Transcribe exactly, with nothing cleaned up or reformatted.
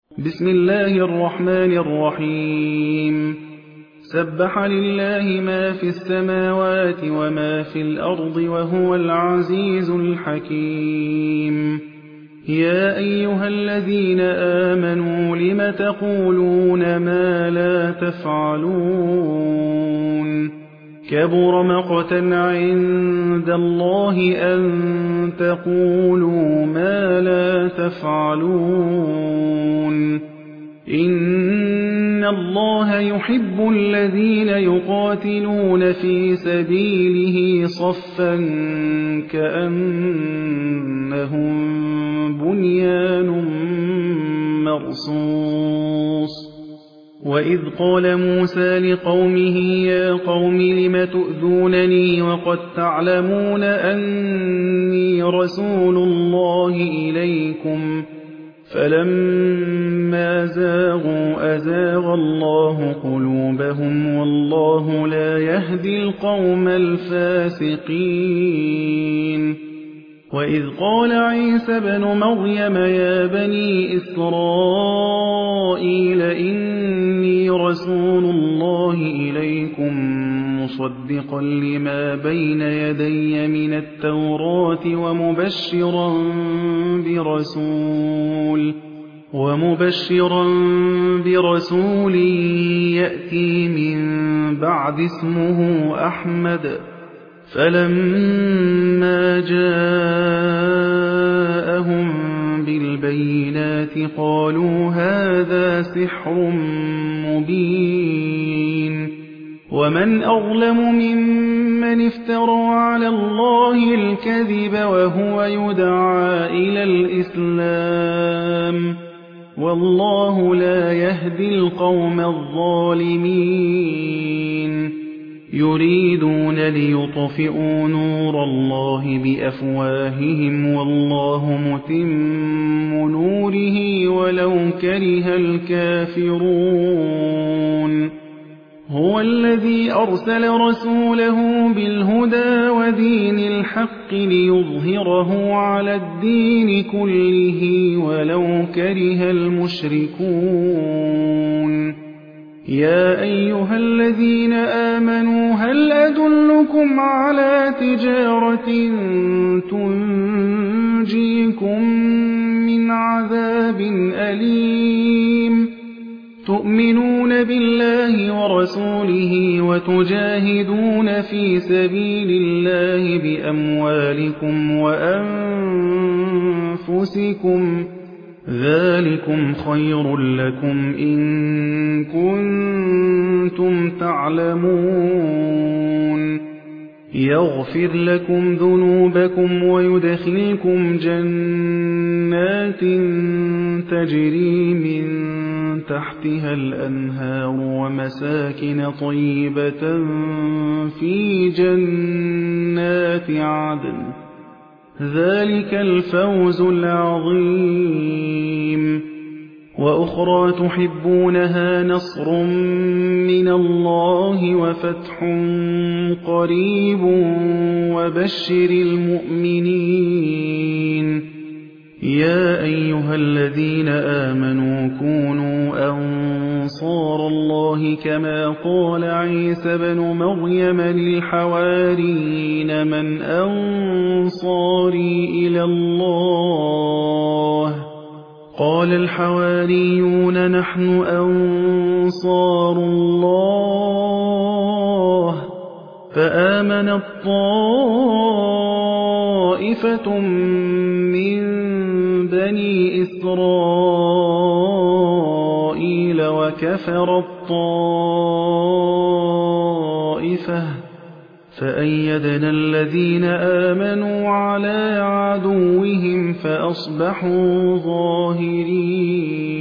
بسم الله الرحمن الرحيم سبح لله ما في السماوات وما في الأرض وهو العزيز الحكيم يا أيها الذين آمنوا لم تقولون ما لا تفعلون كبر مقتا عند الله أن تقولوا ما لا تفعلون إن الله يحب الذين يقاتلون في سبيله صفا كأنهم بنيان مرصوص وإذ قال موسى لقومه يا قوم لم تؤذونني وقد تعلمون أني رسول الله إليكم فلما زاغوا أزاغ الله قلوبهم والله لا يهدي القوم الفاسقين وإذ قال عيسى بن مريم يا بني إسرائيل إني رسول الله إليكم مصدقا لما بين يدي من التوراة ومبشرا برسول ومبشرا برسول يأتي من بعد اسمه أحمد فلما جاءهم بالبينات قالوا هذا سحر مبين ومن أظلم ممن افترى على الله الكذب وهو يدعى إلى الإسلام والله لا يهدي القوم الظالمين يريدون ليطفئوا نور الله بأفواههم والله متم نوره ولو كره الكافرون هو الذي أرسل رسوله بالهدى ودين الحق ليظهره على الدين كله ولو كره المشركون يا أيها الذين آمنوا هل أدلكم على تجارة تنجيكم من عذاب أليم تؤمنون بالله ورسوله وتجاهدون في سبيل الله بأموالكم وأنفسكم ذلكم خير لكم إن كنتم تعلمون يغفر لكم ذنوبكم ويدخلكم جنات تجري من تحتها الأنهار ومساكن طيبة في جنات عدن ذلك الفوز العظيم وأخرى تحبونها نصر من الله وفتح قريب وبشر المؤمنين يا أيها الذين آمنوا كونوا أنصار الله كما قال عيسى بن مريم للحواريين من أنصاري إلى الله قال الحواريون نحن أنصار الله فآمنت طائفة من بني إسرائيل وكفر الطائفة فأيدنا الذين آمنوا على عدوهم فأصبحوا ظاهرين